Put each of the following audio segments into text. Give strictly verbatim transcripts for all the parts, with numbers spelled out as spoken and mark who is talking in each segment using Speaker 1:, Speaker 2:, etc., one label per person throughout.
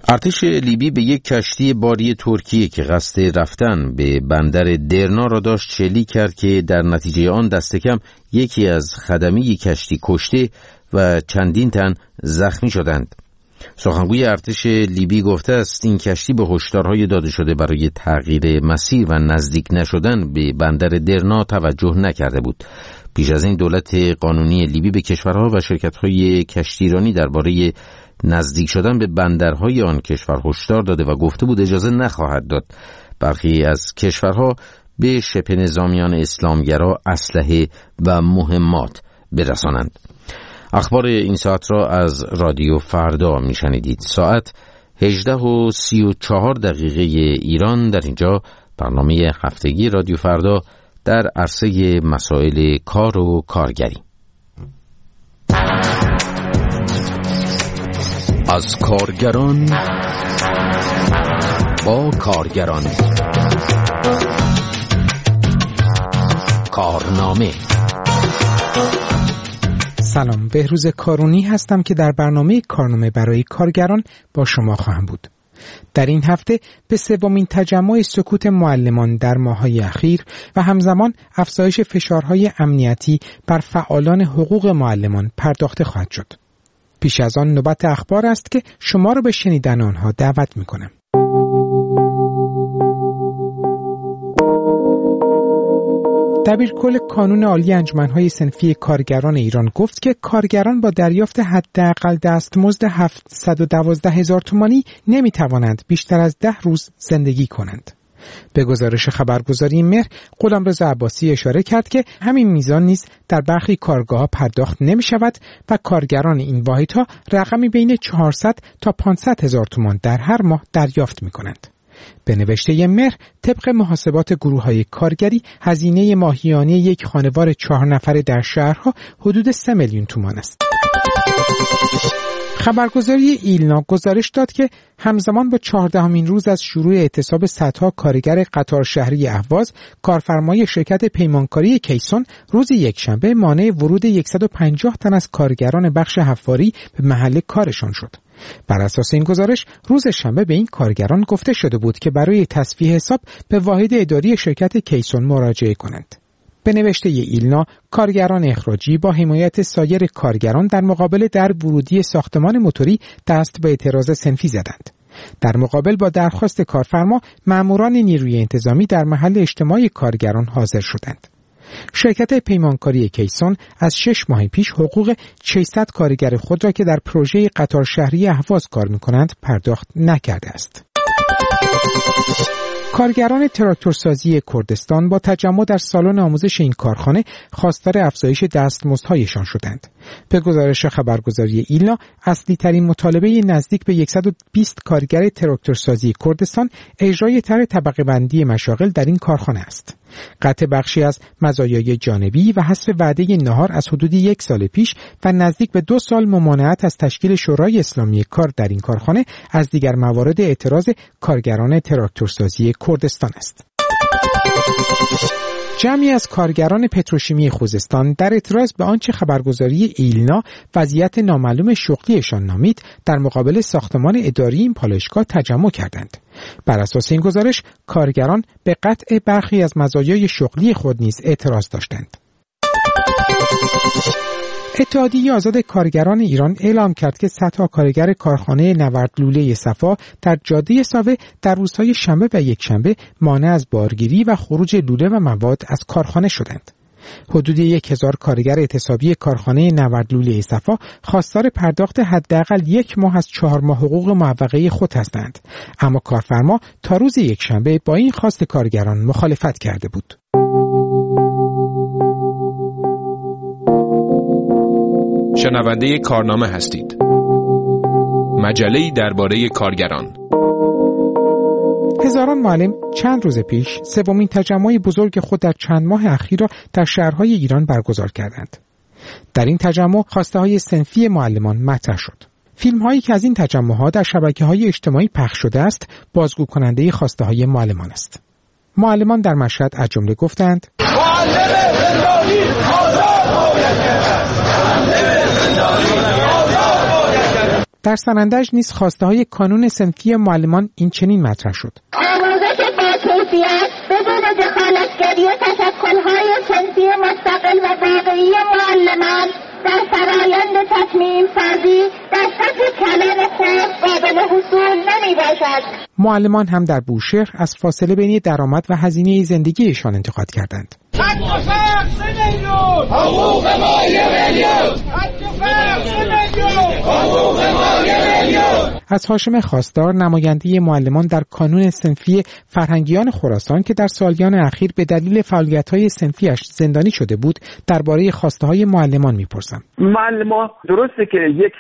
Speaker 1: ارتش لیبی به یک کشتی باری ترکیه که قصد رفتن به بندر درنا را داشت شلیک کرد که در نتیجه آن دست کم یکی از خدمه کشتی کشته و چندین تن زخمی شدند. سخنگوی ارتش لیبی گفته است این کشتی به هشدارهای داده شده برای تغییر مسیر و نزدیک نشدن به بندر درنا توجه نکرده بود. پیش از این دولت قانونی لیبی به کشورها و شرکت‌های کشتیرانی درباره نزدیک شدن به بندرهای آن کشور هشدار داده و گفته بود اجازه نخواهد داد برخی از کشورها به شبه نظامیان اسلامگرا اسلحه و مهمات برسانند. اخبار این ساعت را از رادیو فردا میشنیدید. ساعت هجده و سی و چهار دقیقه ایران. در اینجا برنامه هفتگی رادیو فردا در عرصه مسائل کار و کارگری. از کارگران با کارگران، کارنامه.
Speaker 2: سلام، بهروز کارونی هستم که در برنامه کارنامه برای کارگران با شما خواهم بود. در این هفته به سومین تجمع سکوت معلمان در ماه‌های اخیر و همزمان افزایش فشارهای امنیتی بر فعالان حقوق معلمان پرداخته خواهد شد. پیش از آن نوبت اخبار است که شما را به شنیدن آنها دعوت می‌کنم. دبیرکل کانون عالی انجمن‌های صنفی کارگران ایران گفت که کارگران با دریافت حداقل دستمزد هفتصد و دوازده هزار تومانی نمی‌توانند بیشتر از ده روز زندگی کنند. به گزارش خبرگزاری مهر، غلامرضا عباسی اشاره کرد که همین میزان نیز در برخی کارگاه‌ها پرداخت نمی‌شود و کارگران این واحدها رقمی بین چهارصد تا پانصد هزار تومان در هر ماه دریافت می‌کنند. به نوشته مهر، طبق محاسبات گروه‌های کارگری، هزینه ماهیانه یک خانوار چهار نفره در شهرها حدود سه میلیون تومان است. خبرگزاری ایلنا گزارش داد که همزمان با چهاردهمین روز از شروع اعتصاب صدها کارگر قطار شهری اهواز، کارفرمای شرکت پیمانکاری کیسون روز یکشنبه مانع ورود صد و پنجاه تن از کارگران بخش حفاری به محل کارشان شد. بر اساس این گزارش، روز شنبه به این کارگران گفته شده بود که برای تصفیه حساب به واحد اداری شرکت کیسون مراجعه کنند. به نوشته ایلنا، کارگران اخراجی با حمایت سایر کارگران در مقابل در ورودی ساختمان موتوری دست به اعتراض صنفی زدند. در مقابل با درخواست کارفرما، ماموران نیروی انتظامی در محل اجتماع کارگران حاضر شدند. شرکت پیمانکاری کیسون از شش ماه پیش حقوق ششصد کارگر خود را که در پروژه قطار شهری اهواز کار می‌کنند پرداخت نکرده است. کارگران تراکتورسازی کردستان با تجمع در سالن آموزش این کارخانه خواستار افزایش دستمزدهایشان شدند. به گزارش خبرگزاری ایلنا، اصلی ترین مطالبه نزدیک به صد و بیست کارگر تراکتورسازی کردستان اجرای طرح طبقه بندی مشاغل در این کارخانه است. قطع بخشی از مزایای جانبی و حذف وعده نهار از حدود یک سال پیش و نزدیک به دو سال ممانعت از تشکیل شورای اسلامی کار در این کارخانه از دیگر موارد اعتراض کارگران تراکتورسازی کردستان است. جمعی از کارگران پتروشیمی خوزستان در اعتراض به آنچه خبرگزاری ایلنا وضعیت نامعلوم شغلیشان نامید، در مقابل ساختمان اداری این پالایشگاه تجمع کردند. بر اساس این گزارش، کارگران به قطع برخی از مزایای شغلی خود نیز اعتراض داشتند. اتحادیه آزاد کارگران ایران اعلام کرد که صدها کارگر کارخانه نورد لوله صفا در جاده ساوه در روزهای شنبه و یکشنبه مانع از بارگیری و خروج لوله و مواد از کارخانه شدند. حدود یک هزار کارگر اعتصابی کارخانه نورد لوله صفا خواستار پرداخت حداقل یک ماه از چهار ماه حقوق معوقه خود هستند، اما کارفرما تا روز یکشنبه با این خواست کارگران مخالفت کرده بود.
Speaker 3: شنونده کارنامه هستید. مجله‌ای درباره کارگران.
Speaker 2: هزاران معلم چند روز پیش سومین تجمع بزرگ خود در چند ماه اخیر را در شهرهای ایران برگزار کردند. در این تجمع خواسته‌های صنفی معلمان مطرح شد. فیلم‌هایی که از این تجمع‌ها در شبکه‌های اجتماعی پخش شده است، بازگو کننده خواسته‌های معلمان است. معلمان در مشهد از جمله گفتند: معلم زندانی آزاد باید گردد. در سنندج نیز خواسته‌های کانون صنفی معلمان این چنین مطرح شد:
Speaker 4: آموزش باکیفیت بدون دخالتگری و تشکل‌های صنفی مستقل و واقعی معلمان در فرایند تصمیم سازی در سطح کلان خود قابل حصول نمی باشد.
Speaker 2: معلمان هم در بوشهر از فاصله بین درآمد و هزینه زندگیشان انتقاد کردند.
Speaker 5: حق سه میلیون حقوق ما یک میلیون حق سه میلیون حقوق ما یک میلیون.
Speaker 2: از هاشم خواستار، نماینده معلمان در کانون صنفی فرهنگیان خراسان که در سالیان اخیر به دلیل فعالیت‌های صنفیش زندانی شده بود، درباره خواسته‌های معلمان می‌پرسم.
Speaker 6: معلمان درسته که یک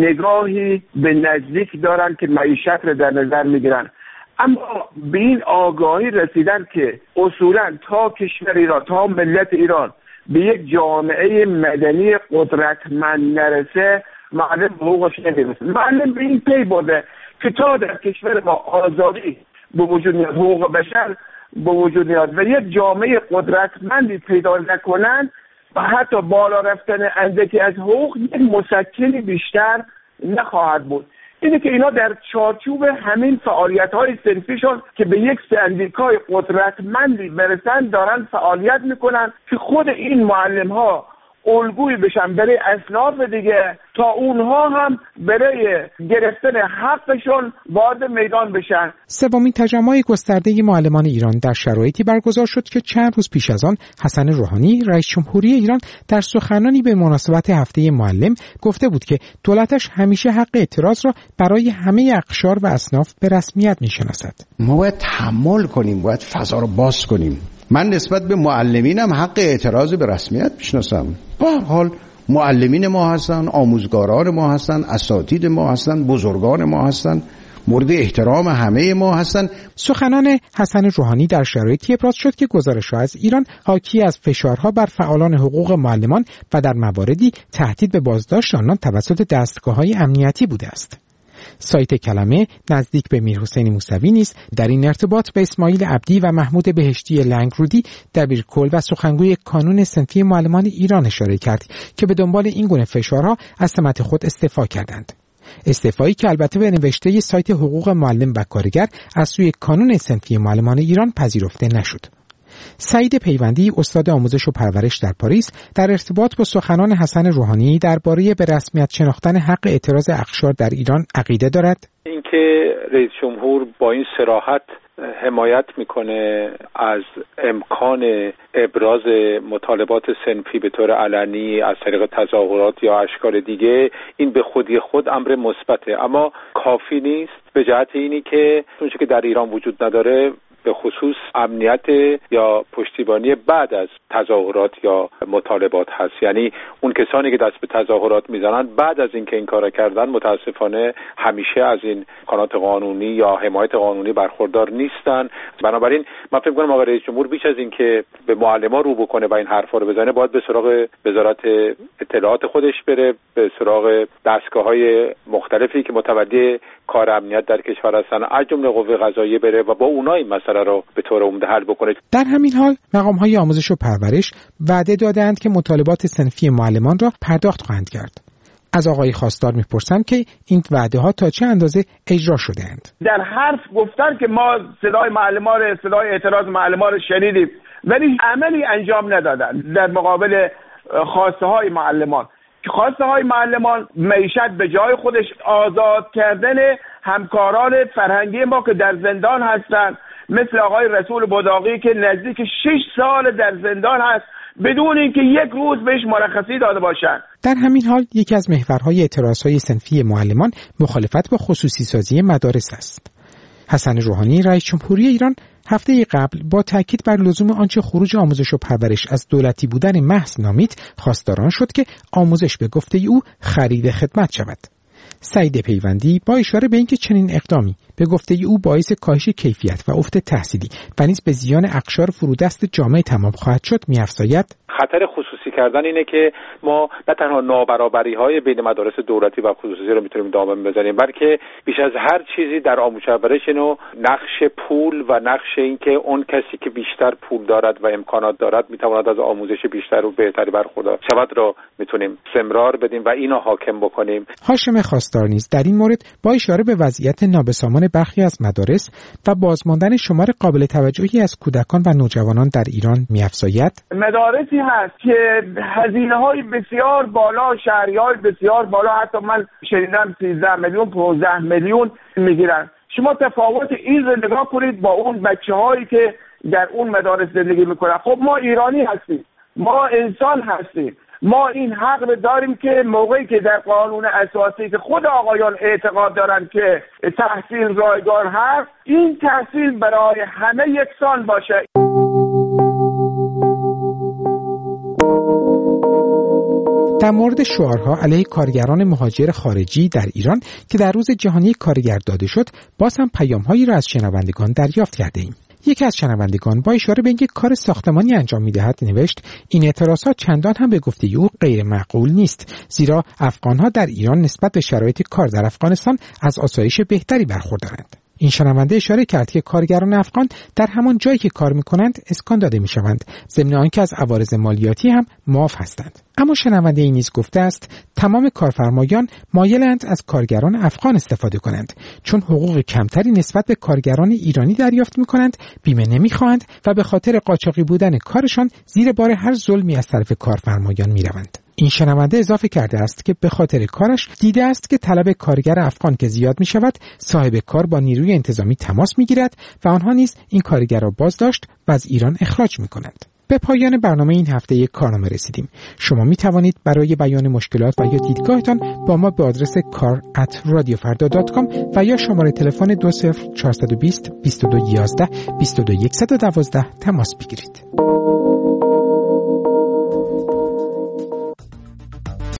Speaker 6: نگاهی به نزدیک دارن که معیشت رو در نظر می‌گیرن، اما به این آگاهی رسیدن که اصولاً تا کشور ایران، تا ملت ایران به یک جامعه مدنی قدرتمند نرسه، معلم حقوقش نمیرسه. معلم به این پی برده که تا در کشور ما آزادی به وجود میاد، حقوق بشر به وجود میاد و یک جامعه قدرتمندی پیدا نکنن و حتی بالا رفتن اندکی از حقوق یک مسکنی بیشتر نخواهد بود. اینه که اینا در چارچوب همین فعالیت‌های صنفیشون که به یک سندیکای قدرتمندی برسن دارن فعالیت میکنن که خود این معلم‌ها الگویی بشن برای اصناف دیگه تا اونها هم برای گرفتن حقشون وارد میدان بشن.
Speaker 2: سومین تجمع گسترده معلمان ایران در شرایطی برگزار شد که چند روز پیش از آن حسن روحانی رئیس جمهوری ایران در سخنرانی به مناسبت هفته معلم گفته بود که دولتش همیشه حق اعتراض را برای همه اقشار و اصناف به رسمیت میشناسد.
Speaker 7: ما باید تحمل کنیم، باید فضا رو باز کنیم. من نسبت به معلمینم حق اعتراض به رسمیت میشناسم. به هر حال معلمین ما هستن، آموزگاران ما هستن، اساتید ما هستن، بزرگان ما هستن، مورد احترام همه ما هستن.
Speaker 2: سخنان حسن روحانی در شرایطی ابراز شد که گزارش‌ها از ایران حاکی از فشارها بر فعالان حقوق معلمان و در مواردی تهدید به بازداشت آنان توسط دستگاه‌های امنیتی بوده است. سایت کلمه نزدیک به میرحسین موسوی نیز در این ارتباط به اسماعیل عبدی و محمود بهشتی لنگرودی دبیرکل و سخنگوی کانون صنفی معلمان ایران اشاره کرد که به دنبال این گونه فشارها از سمت خود استعفا کردند. استعفایی که البته به نوشته سایت حقوق معلم و کارگر از سوی کانون صنفی معلمان ایران پذیرفته نشد. سعید پیوندی، استاد آموزش و پرورش در پاریس، در ارتباط با سخنان حسن روحانی درباره به رسمیت شناختن حق اعتراض اقشار در ایران عقیده دارد.
Speaker 8: اینکه رئیس جمهور با این صراحت حمایت میکنه از امکان ابراز مطالبات صنفی به طور علنی از طریق تظاهرات یا اشکال دیگه، این به خودی خود امر مثبته، اما کافی نیست. به جهت اینی که اونچه که در ایران وجود نداره به خصوص امنیت یا پشتیبانی بعد از تظاهرات یا مطالبات هست. یعنی اون کسانی که دست به تظاهرات میزنن بعد از اینکه این کارا کردن متاسفانه همیشه از این امکانات قانونی یا حمایت قانونی برخوردار نیستن. بنابراین من فکر کنم آقای رئیس جمهور بیش از این که به معلمان رو بکنه و این حرفا رو بزنه، باید به سراغ وزارت اطلاعات خودش بره، به سراغ دستگاه‌های مختلفی که متولی کار امنیت در کشور هستن، از جمله قوه قضاییه بره و با اونها این مسئله رو به طور عمده حل بکنه.
Speaker 2: در همین حال مقام‌های آموزش و پرورش وعده دادند که مطالبات صنفی معلمان را پرداخت خواهند کرد. از آقای خواستار میپرسم که این وعده ها تا چه اندازه اجرا شده‌اند.
Speaker 6: در حرف گفتن که ما صدای معلمان، صدای اعتراض معلمان رو شنیدیم، ولی عملی انجام ندادن در مقابل خواسته های معلمان. خواسته های معلمان معیشت به جای خودش، آزاد کردن همکاران فرهنگی ما که در زندان هستند، مثل آقای رسول بوداقی که نزدیک شش سال در زندان هست بدون اینکه یک روز بهش مرخصی داده باشند.
Speaker 2: در همین حال یکی از محورهای اعتراضهای صنفی معلمان مخالفت با خصوصی سازی مدارس است. حسن روحانی رئیس جمهوری ایران هفته قبل با تاکید بر لزوم آنچه خروج آموزش و پرورش از دولتی بودن محض نامید، خواستاران شد که آموزش به گفته او خرید خدمت شود. سعید پیوندی با اشاره به اینکه چنین اقدامی به گفته او باعث کاهش کیفیت و افت تحصیلی و نیز به زیان اقشار فرودست جامعه تمام خواهد شد، می‌افزاید:
Speaker 8: خطر خصوصی کردن اینه که ما نه تنها نابرابری‌های بین مدارس دولتی و خصوصی رو میتونیم دامن بزنیم، بلکه بیش از هر چیزی در آموزش و پرورش اینو نقش پول و نقش این که اون کسی که بیشتر پول دارد و امکانات دارد میتواند از آموزش بیشتر و بهتری برخوردار شود رو میتونیم استمرار بدیم و اینو حاکم بکنیم.
Speaker 2: هاشم خواستار نیز در این مورد با اشاره به وضعیت نابسامان برخی از مدارس و بازماندن شمار قابل توجهی از کودکان و نوجوانان در ایران می‌افزاید:
Speaker 6: مدارسی هست که هزینه‌های بسیار بالا، شهریه‌های بسیار بالا، حتی من شنیدم سیزده میلیون پانزده میلیون میگیرن. شما تفاوت این رو نگاه کنید با اون بچه‌هایی که در اون مدارس زندگی میکنن. خب ما ایرانی هستیم، ما انسان هستیم، ما این حق داریم که موقعی که در قانون اساسی که خود آقایان اعتقاد دارن که تحصیل رایگان هست، این تحصیل برای همه یکسان باشه.
Speaker 2: در مورد شعارها علیه کارگران مهاجر خارجی در ایران که در روز جهانی کارگر داده شد، باز هم پیام‌هایی را از شنوندگان دریافت کرده ایم. یکی از شنوندگان با اشاره به اینکه کار ساختمانی انجام می‌دهد نوشت: این اعتراضات چندان هم به گفته او غیر معقول نیست، زیرا افغان‌ها در ایران نسبت به شرایط کار در افغانستان از آسایش بهتری برخوردارند. این شنونده اشاره کرد که کارگران افغان در همان جایی که کار می‌کنند اسکان داده می‌شوند، ضمن آنکه از عوارض مالیاتی هم معاف هستند. اما شنونده این نیز گفته است تمام کارفرمایان مایلند از کارگران افغان استفاده کنند، چون حقوق کمتری نسبت به کارگران ایرانی دریافت می‌کنند، بیمه نمی‌خواهند و به خاطر قاچاقی بودن کارشان زیر بار هر ظلمی از طرف کارفرمایان می‌روند. این شنونده اضافه کرده است که به خاطر کارش دیده است که طلب کارگر افغان که زیاد می شود، صاحب کار با نیروی انتظامی تماس می گیرد و آنها نیز این کارگر را بازداشت و از ایران اخراج می کنند. به پایان برنامه این هفته یک کارنامه رسیدیم. شما می توانید برای بیان مشکلات و یا دیدگاهتان با ما به آدرس کار ات رادیو فردا دات کام و یا شماره تلفن دو صفر چهارصد و بیست بیست و دو یازده بیست و دو صد و دوازده تماس بگیرید.